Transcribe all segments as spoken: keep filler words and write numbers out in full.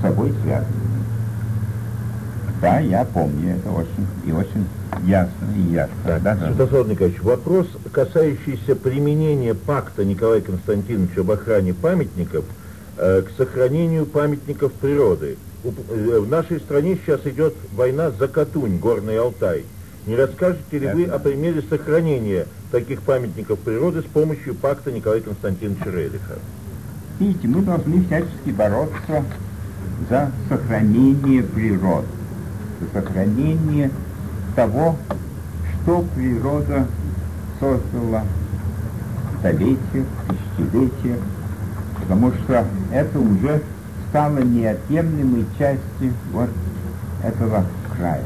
собой связаны. Да, я помню это очень и очень ясно и ясно. Да, да, да. Святослав Николаевич, вопрос, касающийся применения пакта Николая Константиновича об охране памятников э, к сохранению памятников природы. У, э, в нашей стране сейчас идет война за Катунь, Горный Алтай. Не расскажете ли вы о примере сохранения таких памятников природы с помощью пакта Николая Константиновича Рериха? Видите, мы должны всячески бороться за сохранение природы, за сохранение того, что природа создала в столетиях, тысячелетиях, потому что это уже стало неотъемлемой частью вот этого края.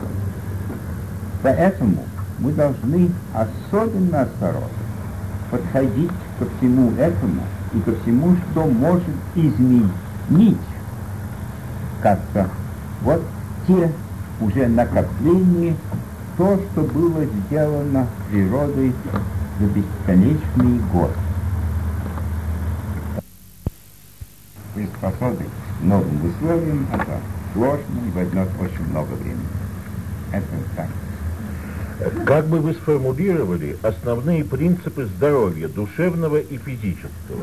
Поэтому мы должны особенно осторожно подходить ко всему этому и ко всему, что может изменить как-то вот те уже накопления, то, что было сделано природой за бесконечные годы. Приспособить к новым условиям это сложно и возьмет очень много времени. Это так. Как бы вы сформулировали основные принципы здоровья, душевного и физического?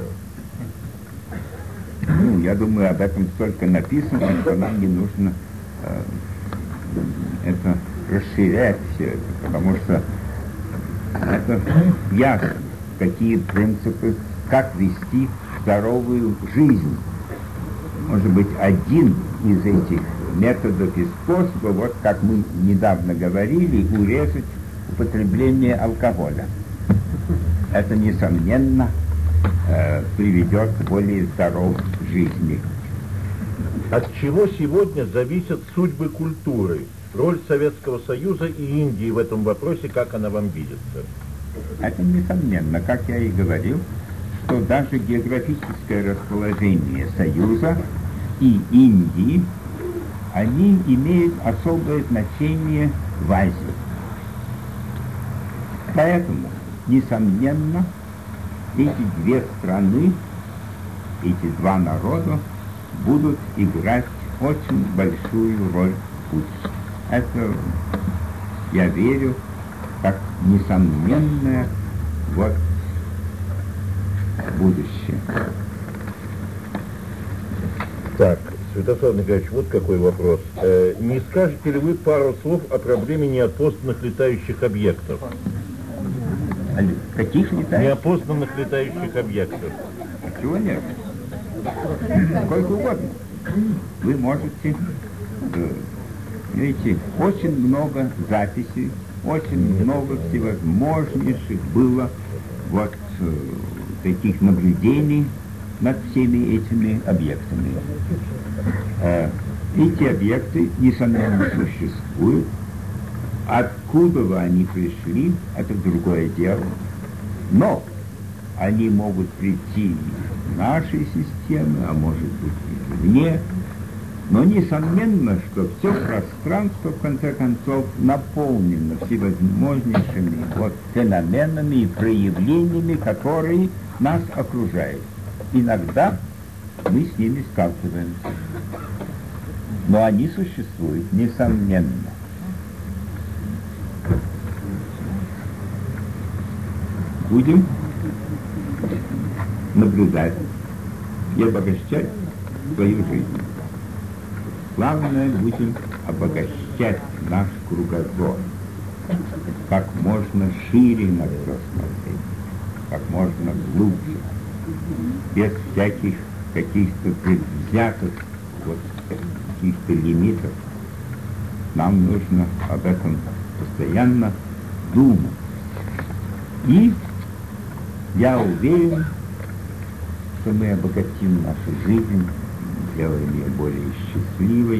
Ну, я думаю, об этом столько написано, что нам не нужно э, это расширять все это, потому что это ясно, какие принципы, как вести здоровую жизнь. Может быть, один из этих методов и способов, вот как мы недавно говорили, урезать употребление алкоголя. Это, несомненно, э, приведет к более здоровой жизни. От чего сегодня зависят судьбы культуры? Роль Советского Союза и Индии в этом вопросе, как она вам видится? Это, несомненно, как я и говорил, что даже географическое расположение Союза и Индии, они имеют особое значение в Азии. Поэтому, несомненно, эти две страны, эти два народа будут играть очень большую роль в будущем. Это, я верю, как несомненное вот будущее. Так, Святослав Николаевич, вот какой вопрос. Э, не скажете ли вы пару слов о проблеме неопознанных летающих объектов? Каких летающих? Неопознанных летающих объектов. Чего нет? Сколько угодно. Вы можете, видите, очень много записей, очень много всевозможнейших было вот таких наблюдений над всеми этими объектами. Эти объекты, несомненно, существуют. Откуда бы они пришли, это другое дело. Но они могут прийти из нашей системы, а может быть извне. Но несомненно, что все пространство, в конце концов, наполнено всевозможнейшими вот феноменами и проявлениями, которые нас окружают. Иногда мы с ними сталкиваемся. Но они существуют, несомненно. Будем наблюдать и обогащать свою жизнь. Главное, будем обогащать наш кругозор, как можно шире на все смотреть, как можно глубже, без всяких каких-то предвзятых вот, каких-то лимитов. Нам нужно об этом постоянно думать. И я уверен, что мы обогатим нашу жизнь, сделаем ее более счастливой.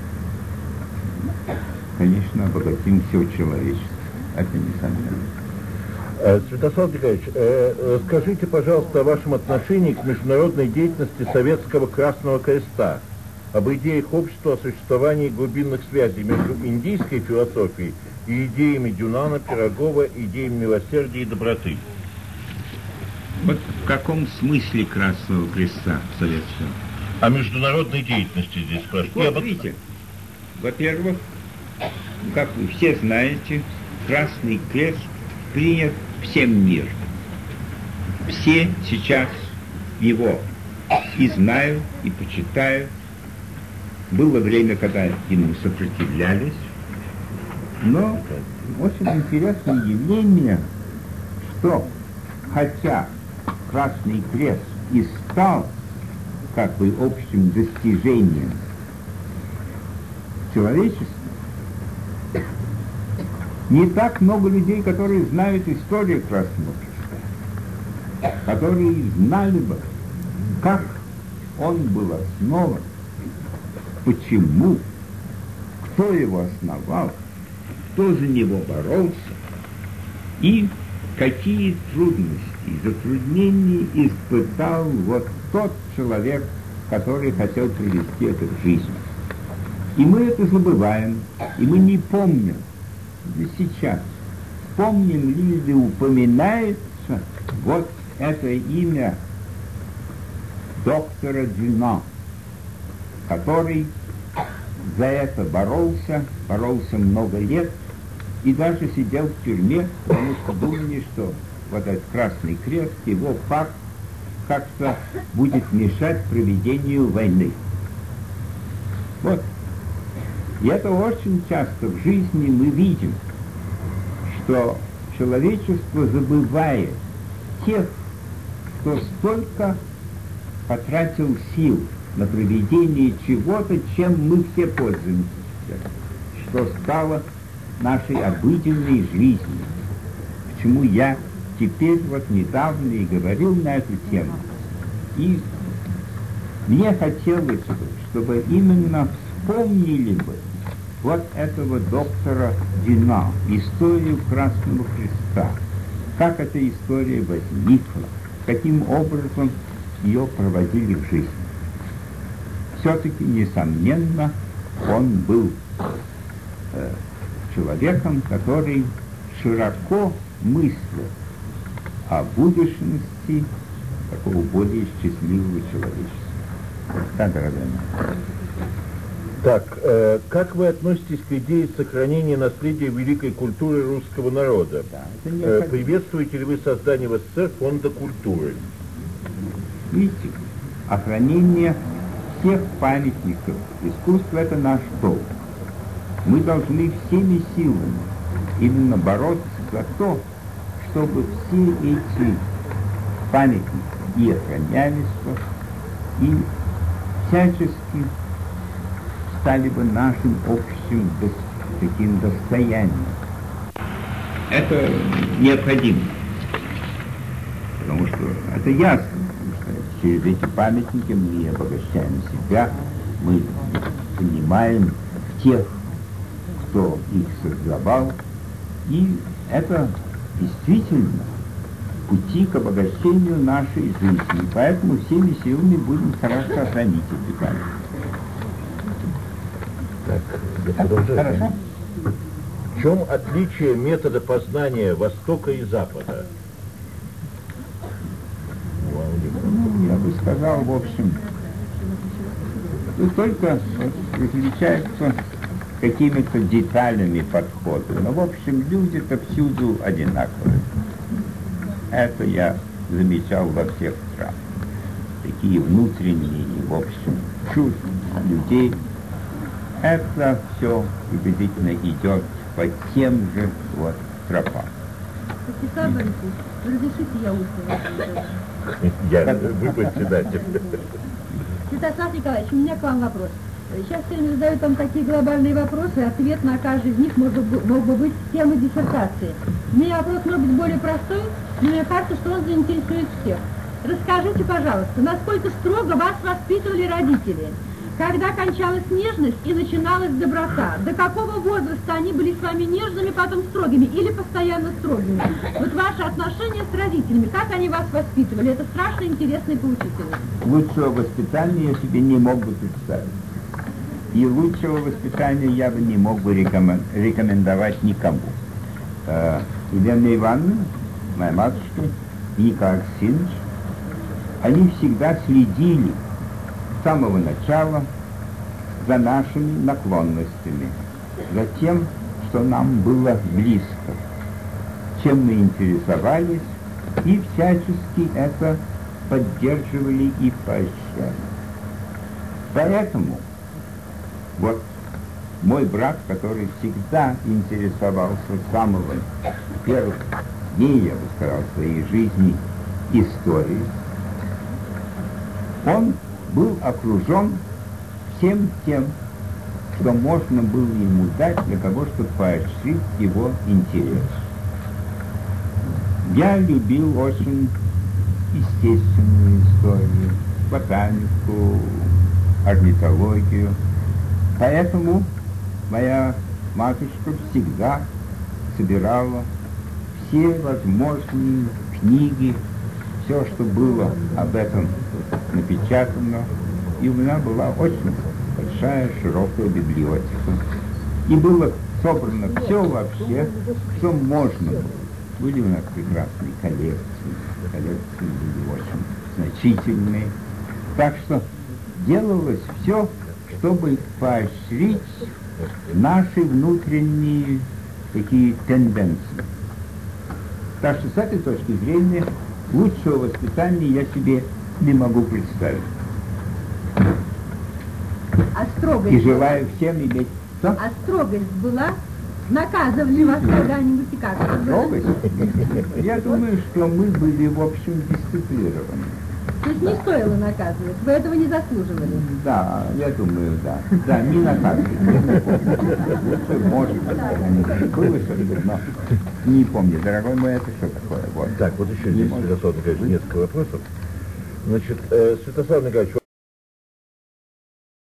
Конечно, обогатим все человечество. Это несомненно. Святослав Николаевич, э, скажите, пожалуйста, о вашем отношении к международной деятельности Советского Красного Креста, об идеях общества о существовании глубинных связей между индийской философией и идеями Дюнана, Пирогова, идеями милосердия и доброты. Вот в каком смысле Красного Креста советского? О международной деятельности здесь спрашивают. Вот видите, во-первых, как вы все знаете, Красный Крест принят всем миром. Все сейчас его и знают, и почитают. Было время, когда ему сопротивлялись, но очень интересное явление, что хотя Красный Крест и стал как бы общим достижением человечества, не так много людей, которые знают историю Красного Креста, которые знали бы, как он был основан, почему, кто его основал, кто за него боролся и какие трудности и затруднения испытал вот тот человек, который хотел привести это в жизнь. И мы это забываем, и мы не помним сейчас, помним ли, ли упоминается вот это имя доктора Дюна, который за это боролся, боролся много лет и даже сидел в тюрьме, потому что думали, что вот этот Красный Крест, его факт как-то будет мешать проведению войны. Вот. И это очень часто в жизни мы видим, что человечество забывает тех, кто столько потратил сил на проведение чего-то, чем мы все пользуемся, что стало нашей обыденной жизнью. Почему я теперь вот недавно и говорил на эту тему. И мне хотелось бы, чтобы именно вспомнили бы вот этого доктора Дюна, историю Красного Креста, как эта история возникла, каким образом ее проводили в жизни. Все-таки, несомненно, он был э, человеком, который широко мыслил о будущности такого более счастливого человечества. Да, дорогая моя. Так, э, как вы относитесь к идее сохранения наследия великой культуры русского народа? Да, э, приветствуете ли вы создание в СССР фонда культуры? Видите, охранение всех памятников искусства — это наш долг. Мы должны всеми силами именно бороться за то, чтобы все эти памятники и охранялись, и всячески стали бы нашим общим таким достоянием. Это необходимо, потому что это ясно, что через эти памятники мы обогащаем себя, мы понимаем тех, кто их создавал, и это действительно пути к обогащению нашей жизни. Поэтому всеми силами будем хорошо хранить эти памятники. Так, хорошо. В чем отличие метода познания Востока и Запада? Ну, я бы сказал, в общем, не только различаются какими-то деталями подхода, но, в общем, люди-то всюду одинаковые. Это я замечал во всех странах. Такие внутренние, в общем, чувства людей. Это все приблизительно идет по тем же вот тропам. Александр Борисович, разрешите я устно? Я, вы председатель. Святослав Николаевич, у меня к вам вопрос. Сейчас все время задают там такие глобальные вопросы, ответ на каждый из них мог бы, мог бы быть темой диссертации. У меня вопрос может быть более простой, но мне кажется, что он заинтересует всех. Расскажите, пожалуйста, насколько строго вас воспитывали родители? Когда кончалась нежность и начиналась доброта? До какого возраста они были с вами нежными, потом строгими или постоянно строгими? Вот ваши отношения с родителями, как они вас воспитывали? Это страшно интересно и поучительно. Лучшего воспитания я себе не мог бы представить. И лучшего воспитания я бы не мог бы рекомендовать никому. Елена Ивановна, моя матушка, и Николай Алексеевич, они всегда следили с самого начала за нашими наклонностями, за тем, что нам было близко, чем мы интересовались, и всячески это поддерживали и поощряли. Поэтому вот мой брат, который всегда интересовался с самого первых дней, я бы сказал, своей жизни историей, он был окружен всем тем, что можно было ему дать для того, чтобы поощрить его интерес. Я любил очень естественную историю, ботанику, орнитологию. Поэтому моя матушка всегда собирала все возможные книги, все, что было об этом напечатано, и у меня была очень большая, широкая библиотека. И было собрано все вообще, что можно было. Были у нас прекрасные коллекции, коллекции были очень значительные. Так что делалось все, чтобы поощрить наши внутренние такие тенденции. Так что с этой точки зрения лучшего воспитания я себе не могу представить. А строгость И желаю всем иметь... Что? А строгость была? Наказывали вас когда-нибудь и как? Строгость? Я думаю, что мы были, в общем, дисциплинированы. То есть не стоило наказывать, вы этого не заслуживали? Да, я думаю, да. Да, не наказывали. Может быть, было что-то, но не помню. Дорогой мой, это что такое? Вот. Так, вот еще здесь, Святослав Николаевич, несколько вопросов. Значит, э, Святослав Николаевич,